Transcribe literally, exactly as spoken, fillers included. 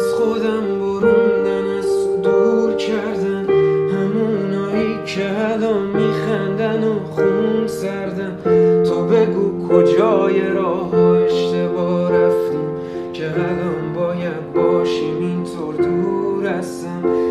از خودم بروندن، از تو دور کردن، همونایی که الان میخندن و خون سردن. تو بگو کجای راه ها اشتباه رفتیم که الان باید باشیم اینطور دور هستم.